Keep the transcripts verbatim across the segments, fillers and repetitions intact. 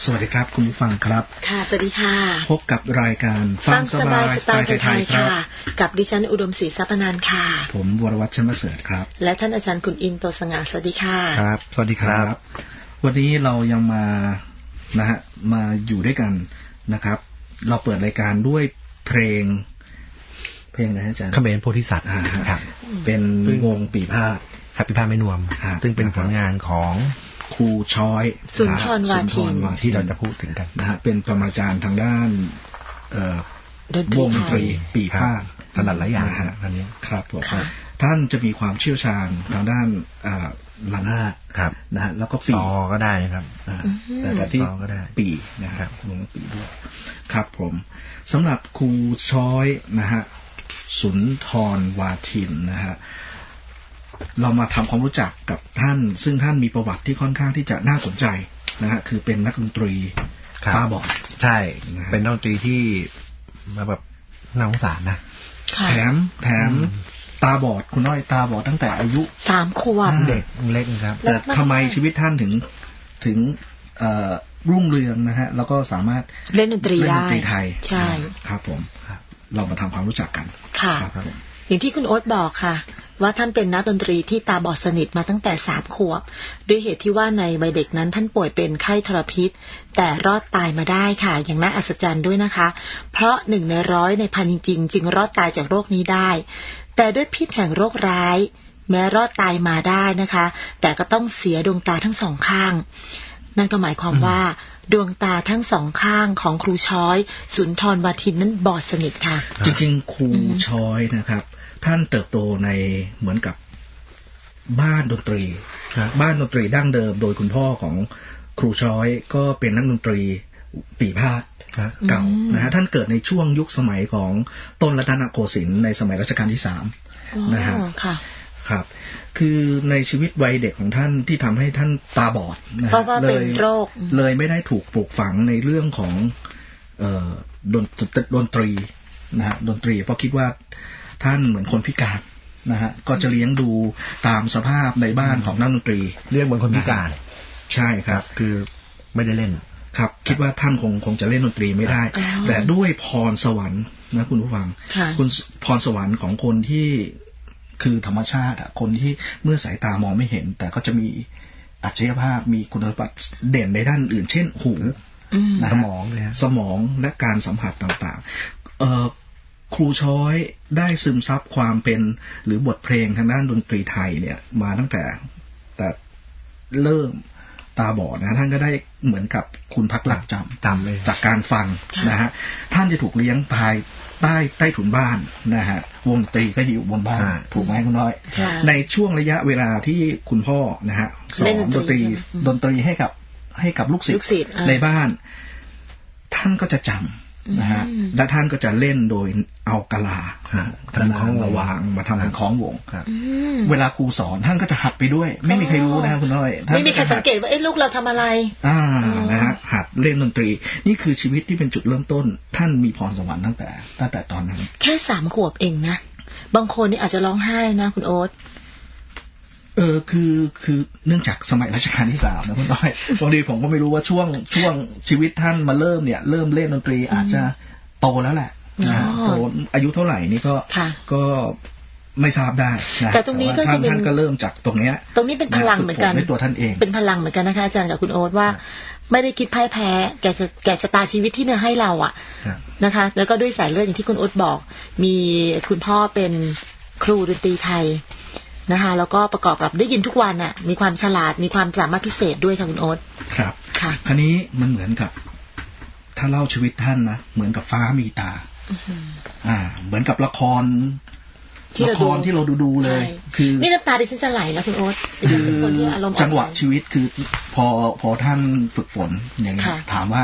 สวัสดีครับคุณผู้ฟังครับค่ะสวัสดีค่ะพบกับรายการฟังสบายสไตล์ไทยๆครับกับดิฉันอุดมศรีทรัพย์นันท์ค่ะผมวรวัฒน์ชมเสริฐครับและท่านอาจารย์คุณอินโตสง่าสวัสดีค่ะครับสวัสดีครับวันนี้เรายังมานะฮะมาอยู่ด้วยกันนะครับเราเปิดรายการด้วยเพลงเพลงอะไรอาจารย์เขมรโพธิสัตว์ครับเป็นวงปีพาทครับปีพาทไม่นวมซึ่งเป็นผลงานของครูช้อยสุนทรวาทินที่เราจะพูดถึงกันนะฮะเป็นปรมาจารย์ทางด้านวงดนตรีปีพาทถนัดหลายอย่างนะอันนี้ครับผมท่านจะมีความเชี่ยวชาญทางด้านระนาดนะฮะแล้วก็ปีซอก็ได้ครับแต่แต่ที่ปีนะครับวงปีด้วยครับผมสำหรับครูช้อยนะฮะสุนทรวาทินนะฮะเรามาทำความรู้จักกับท่านซึ่งท่านมีประวัติที่ค่อนข้างที่จะน่าสนใจนะฮะคือเป็นนักดนตรีตาบอดใช่เป็นนักดนตรีที่มาแบบน่าสงสารนะแถมแถมตาบอดคุณน้อยตาบอดตั้งแต่อายุสามขวบเด็กเล็กครับแต่ทำไมชีวิตท่านถึงถึงรุ่งเรืองนะฮะแล้วก็สามารถเล่นดนตรีได้เล่นดนตรีไทยใช่ครับผมเรามาทำความรู้จักกันค่ะอย่างที่คุณโอ๊ตบอกค่ะว่าท่านเป็นนักดนตรีที่ตาบอดสนิทมาตั้งแต่สามขวบด้วยเหตุที่ว่าในวัยเด็กนั้นท่านป่วยเป็นไข้ทรพิษแต่รอดตายมาได้ค่ะอย่างน่าอัศจรรย์ด้วยนะคะเพราะหนึ่งในร้อยในพันจริงๆจึงรอดตายจากโรคนี้ได้แต่ด้วยพิษแห่งโรคร้ายแม้รอดตายมาได้นะคะแต่ก็ต้องเสียดวงตาทั้งสองข้างนั่นก็หมายความว่าดวงตาทั้งสองข้างของครูช้อยสุนทรวาทินนั้นบอดสนิทค่ะจริงๆครูช้อยนะครับท่านเติบโตในเหมือนกับบ้านดนตรีบ้านดนตรีดั้งเดิมโดยคุณพ่อของครูช้อยก็เป็นนักดนตรีปีพาทเก่านะฮะท่านเกิดในช่วงยุคสมัยของต้นรัตนโกสินทร์ในสมัยรัชกาลที่สามนะฮะครับคือในชีวิตวัยเด็กของท่านที่ทำให้ท่านตาบอดนะฮะเลยเลยไม่ได้ถูกปลูกฝังในเรื่องของเอ่อดนดนตรีนะฮะดนตรีเพราะคิดว่าท่านเหมือนคนพิการนะฮะก็จะเลี้ยงดูตามสภาพในบ้านของนักดนตรีเรียกเหมือนคนพิการใช่ครับคือไม่ได้เล่นครับคิดว่าท่านคงคงจะเล่นดนตรีไม่ได้แต่ด้วยพรสวรรค์นะคุณผู้ฟังคุณพรสวรรค์ของคนที่คือธรรมชาติอ่ะคนที่เมื่อสายตามองไม่เห็นแต่ก็จะมีอัจฉริยภาพมีคุณสมบัติเด่นในด้านอื่นเช่นหูสมองสมองและการสัมผัสต่างๆเอ่อครูช้อยได้ซึมซับความเป็นหรือบทเพลงทางด้านดนตรีไทยเนี่ยมาตั้งแต่แต่เริ่มตาบอดนะท่านก็ได้เหมือนกับคุณพักหลักจำจำเลยจากการฟังนะฮะท่านจะถูกเลี้ยงภายใต้ใต้ถุนบ้านนะฮะวงดนตรีก็อยู่บนบ้านถูกไหมคุณน้อยในช่วงระยะเวลาที่คุณพ่อนะฮะสอนดนตรีดนตรีให้กับให้กับลูกศิษย์ในบ้านท่านก็จะจำนะฮะและท่านก็จะเล่นโดยเอากะลาทำของระวางมาทำเป็นของวงเวลาครูสอนท่านก็จะหัดไปด้วยไม่มีใครรู้นะคุณน้อยไม่มีใครสังเกตว่าเอ๊ะลูกเราทำอะไรอ่านะฮะหัดเล่นดนตรีนี่คือชีวิตที่เป็นจุดเริ่มต้นท่านมีพรสวรรค์ตั้งแต่ตั้งแต่ตอนนั้นแค่สามขวบเองนะบางคนนี่อาจจะร้องไห้นะคุณโอ๊ตเออคือคือเนื่องจากสมัยรัชกาลที่สามนะคุณน้อยบางทีผมก็ไม่รู้ว่าช่วงช่วงชีวิตท่านมาเริ่มเนี่ยเริ่มเล่นดนตรีอาจจะโตแล้วแหละนะโตอายุเท่าไหร่นี่ก็ก็ไม่ทราบได้นะแต่ตรงนี้ก็จะเป็นท่านก็เริ่มจากตรงเนี้ยตรงนี้เป็นพลังเหมือนกันในตัวท่านเองเป็นพลังเหมือนกันนะคะอาจารย์กับคุณโอ๊ตว่าไม่ได้คิดพ่ายแพ้แก่แก่ชะตาชีวิตที่มาให้เราอ่ะนะคะแล้วก็ด้วยสายเลือดอย่างที่คุณโอ๊ตบอกมีคุณพ่อเป็นครูดนตรีไทยนะคะแล้วก็ประกอบกับได้ยินทุกวันอ่ะมีความฉลาดมีความสามารถพิเศษด้วยค่ะคุณโอ๊ตครับค่ะคราวนี้มันเหมือนกับถ้าเล่าชีวิตท่านนะเหมือนกับฟ้ามีตาอ่าเหมือนกับละครละครที่เราดูดูเลยคือนี่น้ำตาดิฉันจะไหลนะคุณโอ๊ตคือจังหวะชีวิตคือพอพอท่านฝึกฝนอย่างนี้ถามว่า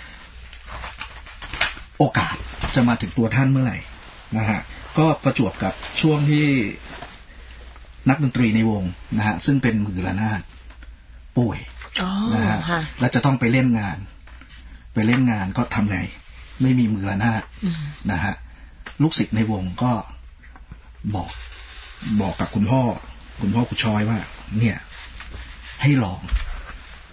โอกาสจะมาถึงตัวท่านเมื่อไหร่นะฮะก็ประจวบกับช่วงที่นักดนตรีในวงนะฮะซึ่งเป็นมือระนาดป่วยนะฮะแล้วจะต้องไปเล่นงานไปเล่นงานก็ทำไงไม่มีมือระนาดนะฮะลูกศิษย์ในวงก็บอกบอกกับคุณพ่อคุณพ่อครูช้อยว่าเนี่ยให้ลอง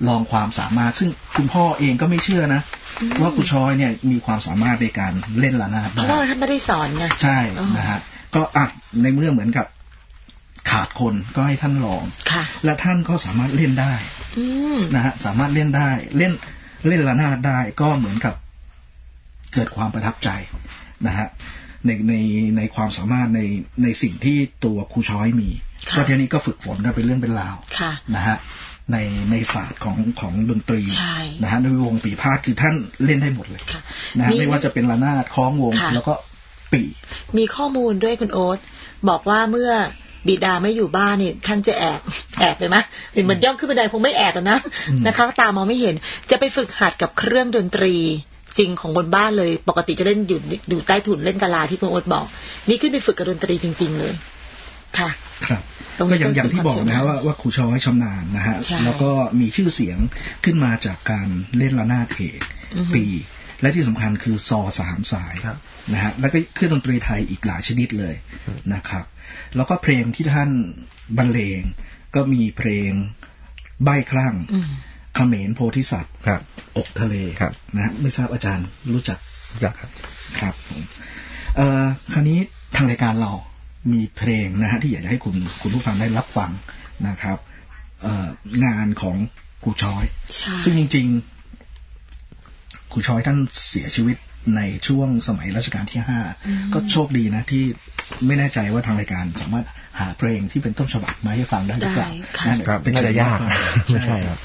ลองความสามารถซึ่งคุณพ่อเองก็ไม่เชื่อนะว่าครูช้อยเนี่ยมีความสามารถในการเล่นระนาดได้เพราะว่าท่านไม่ได้สอนไงใช่นะฮะก็อ่ะในเมื่อเหมือนกับขาดคนก็ให้ท่านลองและท่านก็สามารถเล่นได้นะฮะสามารถเล่นได้เล่นเล่นระนาดได้ก็เหมือนกับเกิดความประทับใจนะฮะในในในความสามารถในในสิ่งที่ตัวครูช้อยมีก็ทีนี้ก็ฝึกฝนกันเป็นเรื่องเป็นราวนะฮะในในศาสตร์ของของดนตรีนะฮะในวงปีพาดคือท่านเล่นได้หมดเลยนะฮะไม่ว่าจะเป็นระนาดคล้องวงแล้วก็ปีมีข้อมูลด้วยคุณโอ๊ตบอกว่าเมื่อบิดาไม่อยู่บ้านนี่ท่านจะแอบแอบไปไหมเหมือนย่องขึ้นบันไดคงไม่แอบนะนะคะตามองไม่เห็นจะไปฝึกหัดกับเครื่องดนตรีจริงของบนบ้านเลยปกติจะเล่นอยู่อยู่ใต้ถุนเล่นกะลาที่คุณโอ๊ตบอกนี่ขึ้นไปฝึกกับดนตรีจริงๆเลยค่ะครับก็อย่างอย่างที่บอกนะฮะว่าว่าครูช้อยชำนาญนะฮะแล้วก็มีชื่อเสียงขึ้นมาจากการเล่นระนาดเอกปีและที่สำคัญคือซอสามสายนะฮะแล้วก็เครื่องดนตรีไทยอีกหลายชนิดเลยนะครับแล้วก็เพลงที่ท่านบรรเลงก็มีเพลงใบ้คลั่งเขมรโพธิสัตว์อกทะเลนะฮะไม่ทราบอาจารย์รู้จักครับครับเอ่อคราวนี้ทางรายการเรามีเพลงนะฮะที่อยากจะให้คุณคุณผู้ฟังได้รับฟังนะครับเอ่องานของครูช้อยซึ่งจริงๆครูช้อยท่านเสียชีวิตในช่วงสมัยรัชกาลที่ห้าก็โชคดีนะที่ไม่แน่ใจว่าทางรายการสามารถหาเพลงที่เป็นต้นฉบับมาให้ฟังได้หรือเปล่าเป็นอะไรยากไม่ใช่ครับ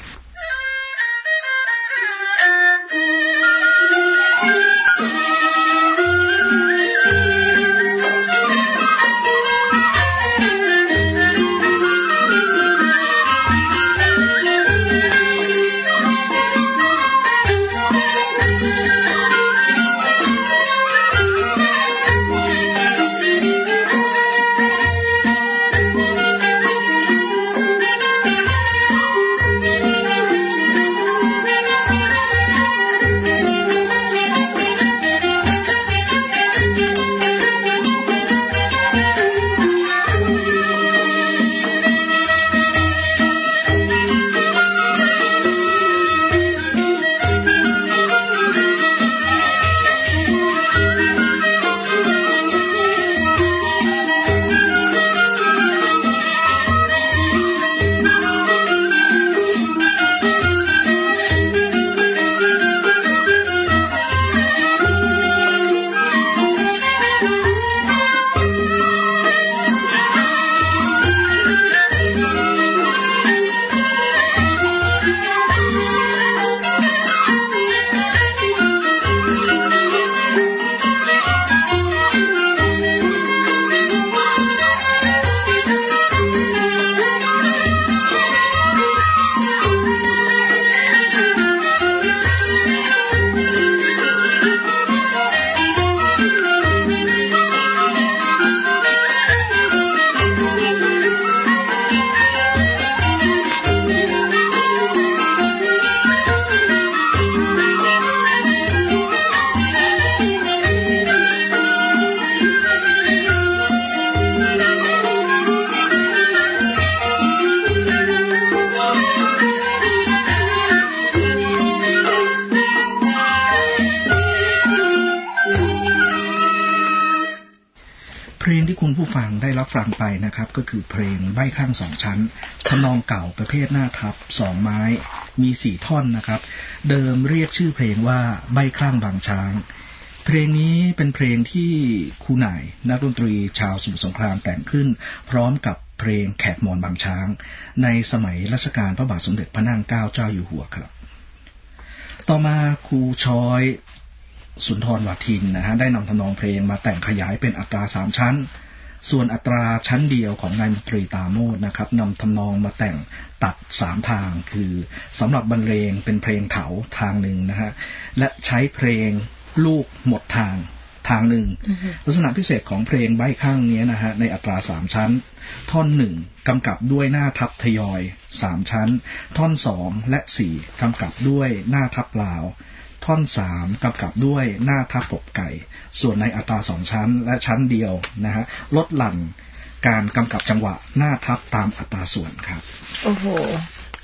ได้รับฟังไปนะครับก็คือเพลงใบ้คลั่งสองชั้นทำนองเก่าประเภทหน้าทับสองไม้มีสี่ท่อนนะครับเดิมเรียกชื่อเพลงว่าใบ้คลั่งบางช้างเพลงนี้เป็นเพลงที่ครูหน่ายนักดนตรีชาวสมุทรสงครามแต่งขึ้นพร้อมกับเพลงแขกมอญบางช้างในสมัยรัชกาลพระบาทสมเด็จพระนั่งเกล้าเจ้าอยู่หัวครับต่อมาครูช้อยสุนทรวาทินนะฮะได้นำทำนองเพลงมาแต่งขยายเป็นอัตราสามชั้นส่วนอัตราชั้นเดียวของนายมนตรีตาโมดนะครับนำทำนองมาแต่งตัดสามทางคือสำหรับบรรเลงเป็นเพลงเถาทางหนึ่งนะฮะและใช้เพลงลูกหมดทางทางหนึ่ง uh-huh. ลักษณะพิเศษของเพลงใบ้ข้างนี้นะฮะในอัตราสามชั้นท่อนหนึ่งกำกับด้วยหน้าทับทยอยสามชั้นท่อนสองและสี่กำกับด้วยหน้าทับลาวท่อนสามกำกับด้วยหน้าทับปกไก่ส่วนในอัตราสองชั้นและชั้นเดียวนะฮะลดหลั่นการกำกับจังหวะหน้าทับตามอัตราส่วนครับโอ้โห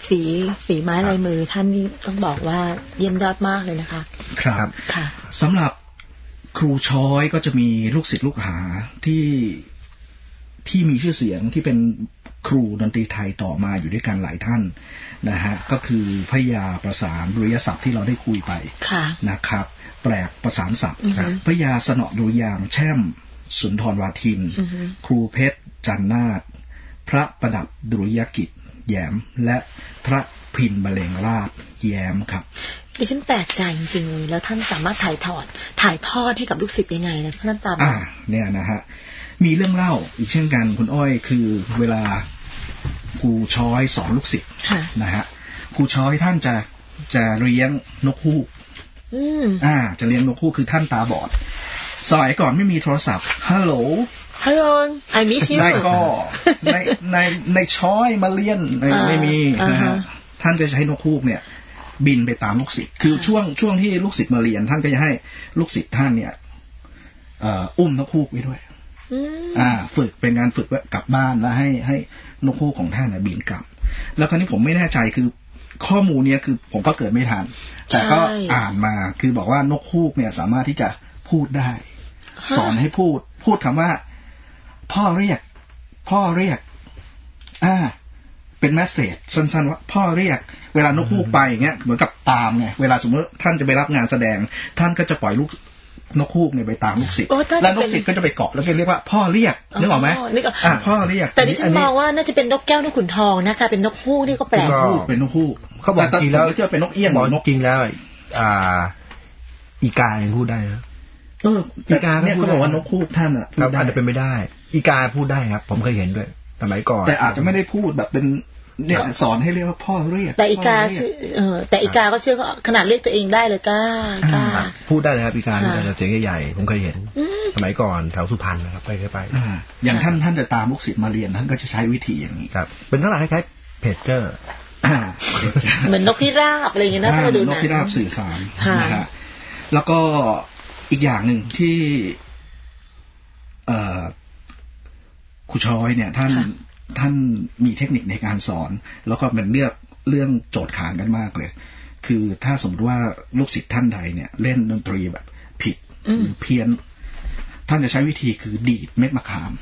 ฝีฝีไม้ลายมือท่านนี่ต้องบอกว่าเยี่ยมยอดมากเลยนะคะครับค่ะสำหรับครูช้อยก็จะมีลูกศิษย์ลูกหาที่ที่มีชื่อเสียงที่เป็นครูดนตรีไทยต่อมาอยู่ด้วยกันหลายท่านนะฮะก็คือพยาประสานดุริยศัพท์ที่เราได้คุยไปนะครับแปลกประสานศัพท์พยาสนอดุริยางแช่มสุนทรวาทินครูเพชรจันนาถพระประดับดุริยกิจแย้มและพระพินบรรเลงราชแย้มครับดิฉันแปลกใจจริงๆเลยแล้วท่านสามารถถ่ายทอดถ่ายทอดให้กับลูกศิษย์ยังไงนะท่านตามอ่าเนี่ยนะฮะมีเรื่องเล่าอีกเช่นกันคุณอ้อยคือเวลาครูช้อยสอนลูกศิษย์นะฮะครูช้อยท่านจะจะเลี้ยงนกฮูกอ่าจะเลี้ยงนกฮูกคือท่านตาบอดสมัยก่อนไม่มีโทรศัพท์ฮัลโหลฮัลโหล I miss you ในก็ในในในช้อยมาเลี้ยงไม่มีนะฮะท่านก็จะให้นกฮูกเนี่ยบินไปตามลูกศิษย์คือช่วงช่วงที่ลูกศิษย์มาเรียนท่านก็จะให้ลูกศิษย์ท่านเนี่ยอุ้มนกฮูกไว้ด้วยอ่าฝึกเป็นงานฝึกไว้กลับบ้านแล้วให้ให้นกฮูกของท่านน่ะบินกลับแล้วคราวนี้ผมไม่แน่ใจคือข้อมูลเนี้ยคือผมก็เกิดไม่ทันแต่ก็อ่านมาคือบอกว่านกฮูกเนี่ยสามารถที่จะพูดได้สอนให้พูดพูดคำว่าพ่อเรียกพ่อเรียกอ่าเป็นแมสเสจสั้นๆว่าพ่อเรียกเวลานกฮูกไปอย่างเงี้ยเหมือนกับตามไงเวลาสมมติท่านจะไปรับงานแสดงท่านก็จะปล่อยลูกนกฮูกเนี่ยไปตามลูกศิษย์แล้วนกศิษย์ก็จะไปเกาะแล้วก็เรียกว่าพ่อเรียกนึกออกไหมอ่าพ่อเรียกแต่ดิฉันมองว่าน่าจะเป็นนกแก้วนกขุนทองนะคะเป็นนกฮูกนี่ก็แปลกเป็นนกฮูกเขาบอกจริงแล้วจะเป็นนกเอี้ยงบอกนกจริงแล้วอ่าอีกาพูดได้นะเอออีกาเนี่ยเขาบอกว่านกฮูกท่านอ่ะอาจจะเป็นไม่ได้อีกาพูดได้ครับผมเคยเห็นด้วยสมัยก่อนแต่อาจจะไม่ได้พูดแบบเป็นเนี่ยสอนให้เรียกว่าพ่อเรียกแต่อีกาเออแต่อีกาก็เชื่อขนาดเรียกตัวเองได้เลยก้าก้าพูดได้เลยครับอีกาแต่เสียงใหญ่ๆผมเคยเห็นสมัยก่อนแถวสุพรรณนะครับไปเคยไปอย่างท่านท่านจะตามลูกศิษย์มาเรียนท่านก็จะใช้วิธีอย่างนี้ครับเป็นลักษณะคล้ายๆเพจเจอร์เหมือนนกพิราบอะไรอย่างเงี้ยนะถ้าเราดูนะนกพิราบสื่อสารนะฮะแล้วก็อีกอย่างหนึ่งที่เอ่อครูช้อยเนี่ยท่านท่านมีเทคนิคในการสอนแล้วก็เป็นเรื่องเรื่องโจทย์ขานกันมากเลยคือถ้าสมมติว่าลูกศิษย์ท่านใดเนี่ยเล่นดนตรีแบบผิดหรือเพี้ยนท่านจะใช้วิธีคือดีดเม็ดมะขาม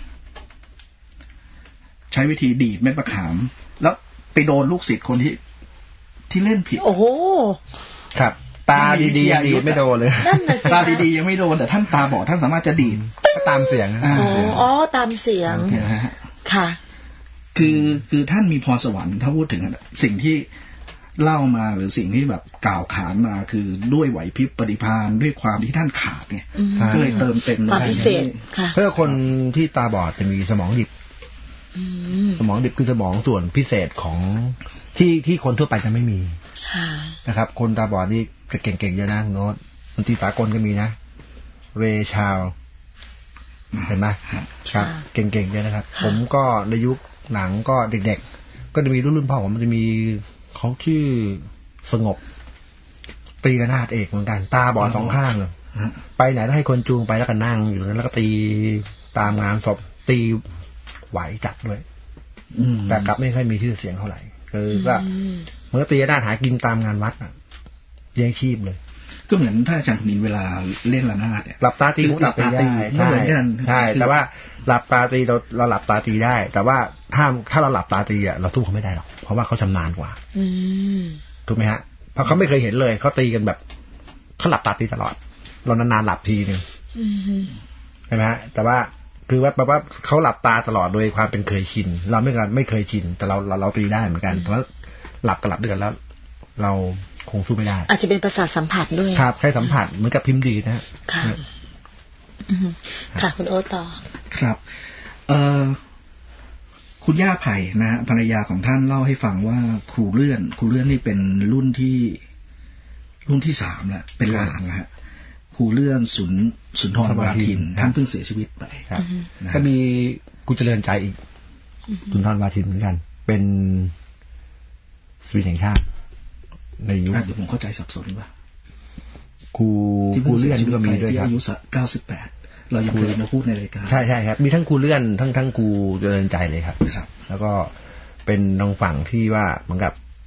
ใช้วิธีดีดเม็ดมะขามแล้วไปโดนลูกศิษย์คนที่ที่เล่นผิดโอ้โหครับตาดีๆดีดไม่โดนเลยตาดีๆยังไม่โดนแต่ท่านตาบอดท่านสามารถจะดีดก็ตามเสียงอ๋อตามเสียงค่ะคือคือท่านมีพรสวรรค์ถ้าพูดถึงสิ่งที่เล่ามาหรือสิ่งที่แบบกล่าวขานมาคือด้วยไหวพริบปฏิภาณด้วยความที่ท่านขาดเนี่ยก็เลยเติมเต็มความพิเศษเพื่อคนที่ตาบอดจะมีสมองดิบสมองดิบคือสมองส่วนพิเศษของที่ที่คนทั่วไปจะไม่มีนะครับคนตาบอดนี่จะเก่งๆเยอะนะโน้ตดนตรีสากลก็มีนะเรชาวเห็นไหมครับเก่งๆเยอะนะครับผมก็ในยุคหนังก็เด็กๆก็จะมีรุ่นรุ่นพ่อผมมันจะมีเขาชื่อสงบตีระนาดเอกเหมือนกันตาบอดสองข้างเลยไปไหนได้ให้คนจูงไปแล้วก็นั่งอยู่นั้นแล้วก็ตีตามงานศพตีไหวจัดด้วยแต่กลับไม่ค่อยมีชื่อเสียงเท่าไหร่คือว่าเมื่อตีระนาดหากินตามงานวัดอ่ะเลี้ยงชีพเลยก็เหมือนถ้าอาจารย์ธนินเวลาเล่นระนาดเนี่ยหลับตาตีหลับตาตีใช่ใช่แต่ว่าหลับตาตีเราเราหลับตาตีได้แต่ว่าถ้าถ้าเราหลับตาตีอ่ะเราสู้เขาไม่ได้หรอกเพราะว่าเขาชำนาญกว่าถูกไหมฮะเพราะเขาไม่เคยเห็นเลยเขาตีกันแบบเขาหลับตาตีตลอดเรานานๆหลับทีนึงใช่ไหมฮะแต่ว่าคือว่าแปลว่าเขาหลับตาตลอดโดยความเป็นเคยชินเราไม่กันไม่เคยชินแต่เราเราเราตีได้เหมือนกันแต่ว่าหลับกับหลับด้วยกันแล้วเราคงสู้ไม่ได้อาจจะเป็นประสาทสัมผัสด้วยครับใช่สัมผัสเหมือนกับพิมพ์ดีนะค่ะค่ะคุณโอต่อครับเอ่อคุณย่าไผ่นะภรรยาของท่านเล่าให้ฟังว่าครูเลื่อนครูเลื่อนนี่เป็นรุ่นที่รุ่นที่สามแล้วเป็นหลานนะฮะครูเลื่อนสุนสุนทรวาทินท่านเพิ่งเสียชีวิตไปก็มีกูเจริญใจอีกสุนทรวาทินเหมือนกันเป็นศิลปินแห่งชาติในยุคเดี๋ยวผมเข้าใจสับสนว่าครูครูเลื่อนก็มีด้วยครับอายุเก้าสิบแปดเรายังเคยมาพูดในรายการใช่ใช่ครับมีทั้งครูเลื่อนทั้งทั้งครูเจริญใจเลยครับแล้วก็เป็นทางฝั่งที่ว่าเหมือนกับ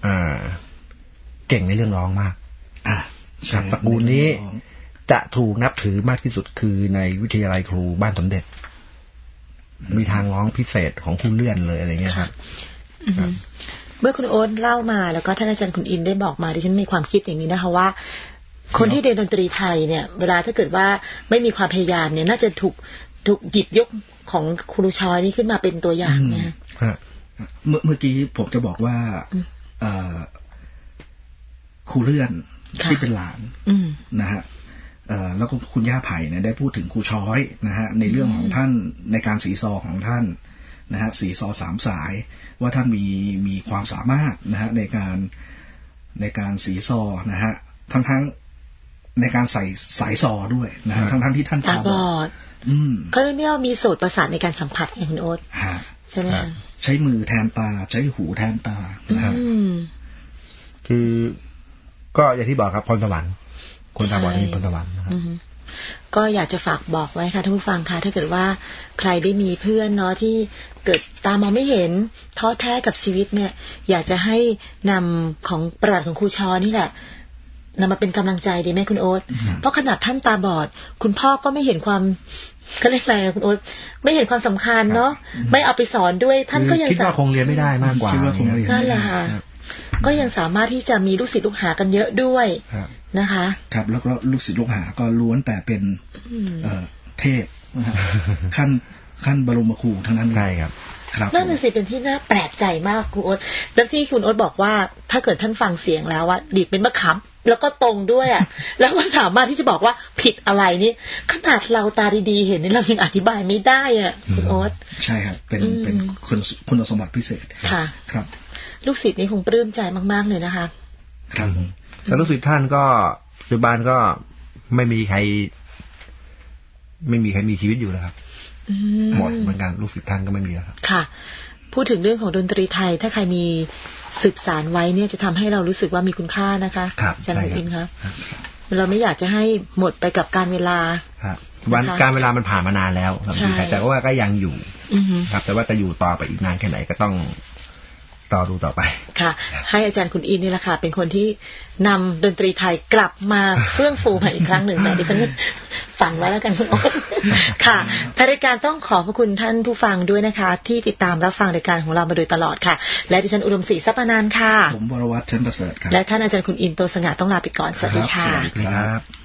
อ่าเก่งในเรื่องร้องมากอ่าครับตระกูลนี้จะถูกนับถือมากที่สุดคือในวิทยาลัยครูบ้านสมเด็จมีทางร้องพิเศษของครูเลื่อนเลยอะไรเงี้ยครับเมื่อคุณโอ๊ตเล่ามาแล้วก็ท่านอาจารย์คุณอินได้บอกมาดิฉันมีความคิดอย่างนี้นะคะว่าคนที่เรียนดนตรีไทยเนี่ยเวลาถ้าเกิดว่าไม่มีความพยายามเนี่ยน่าจะถูกถูกหยิบยกของครูชอยนี่ขึ้นมาเป็นตัวอย่างเนี่ยเมื่อเมื่อกี้ผมจะบอกว่าครูเลื่อนที่เป็นหลานนะฮะแล้วก็คุณย่าไผ่เนี่ยได้พูดถึงครูช้อยนะฮะในเรื่องของท่านในการสีซอของท่านนะฮะสีซอสามสายว่าท่านมีมีความสามารถนะฮะในการในการสีซอนะฮะทั้งทั้งในการใส่สายซอด้วยนะฮะทั้งทั้งที่ท่านตาบอดเขาเรียกว่ามีโสตประสาทในการสัมผัสอย่างคุณโอ๊ตใช่ไหมใช้มือแทนตาใช้หูแทนตานะครับคือก็อย่างที่บอกครับพรสวรรค์คนตาบอดมีพรสวรรค์นะครับก็อยากจะฝากบอกไว้ค่ะท่านผู้ฟังค่ะถ้าเกิดว่าใครได้มีเพื่อนเนาะที่เกิดตามองไม่เห็นท้อแท้กับชีวิตเนี่ยอยากจะให้นำของประวัติของครูชอนี่แหละนำมาเป็นกำลังใจดีไหมคุณโอ๊ตเพราะขนาดท่านตาบอดคุณพ่อก็ไม่เห็นความก็เรียกอะไรคุณโอ๊ตไม่เห็นความสำคัญเนาะไม่เอาไปสอนด้วยท่านก็ยังคิดว่าคงเรียนไม่ได้มากกว่านั่นแหละค่ะก็ยังสามารถที่จะมีลูกศิษย์ลูกหากันเยอะด้วยนะคะครับแล้วก็ลูกศิษย์ลูกหาก็ล้วนแต่เป็นเทพขั้นขั้นบรมครูทั้งนั้นใช่ครับนั่นสิเป็นที่น่าแปลกใจมากคุณโอ๊ตแล้วที่คุณโอ๊ตบอกว่าถ้าเกิดท่านฟังเสียงแล้วว่าดีดเป็นมะขามแล้วก็ตรงด้วยอ่ะแล้วก็สามารถที่จะบอกว่าผิดอะไรนี่ขนาดเราตาดีๆเห็นนี่เรายังอธิบายไม่ได้อ่ะคุณโอ๊ตใช่ครับเป็นเป็นคุณคุณสมบัติพิเศษค่ะครับลูกศิษย์นี่คงปลื้มใจมากๆเลยนะคะครับแต่ลูกศิษย์ท่านก็ปัจจุบันก็ไม่มีใครไม่มีใครมีชีวิตอยู่แล้วครับหมดเหมือนกันลูกศิษย์ท่านก็ไม่มีแล้วครับค่ะพูดถึงเรื่องของดนตรีไทยถ้าใครมีสืบสานไว้เนี่ยจะทำให้เรารู้สึกว่ามีคุณค่านะคะอาจารย์อินครับเราไม่อยากจะให้หมดไปกับการเวลาครับวันการเวลามันผ่านมานานแล้วแต่ว่าก็ยังอยู่ครับแต่ว่าจะอยู่ต่อไปอีกนานแค่ไหนก็ต้องรอดูต่อไปค่ะให้อาจารย์คุณอินนี่แหละค่ะเป็นคนที่นำดนตรีไทยกลับมาเฟื่องฟูมาอีกครั้งหนึ่งแต่ดิฉันฝันไว้แล้วกันคุณโอ๊ตค่ะรายการต้องขอขอบคุณท่านผู้ฟังด้วยนะคะที่ติดตามรับฟังรายการของเรามาโดยตลอดค่ะและดิฉันอุดมศรีทรัพย์อนันต์ค่ะผมวรวัฒน์เชิญประเสริฐครับและท่านอาจารย์คุณอินโตสง่าต้องลาไปก่อนสวัสดีค่ะสวัสดีครับ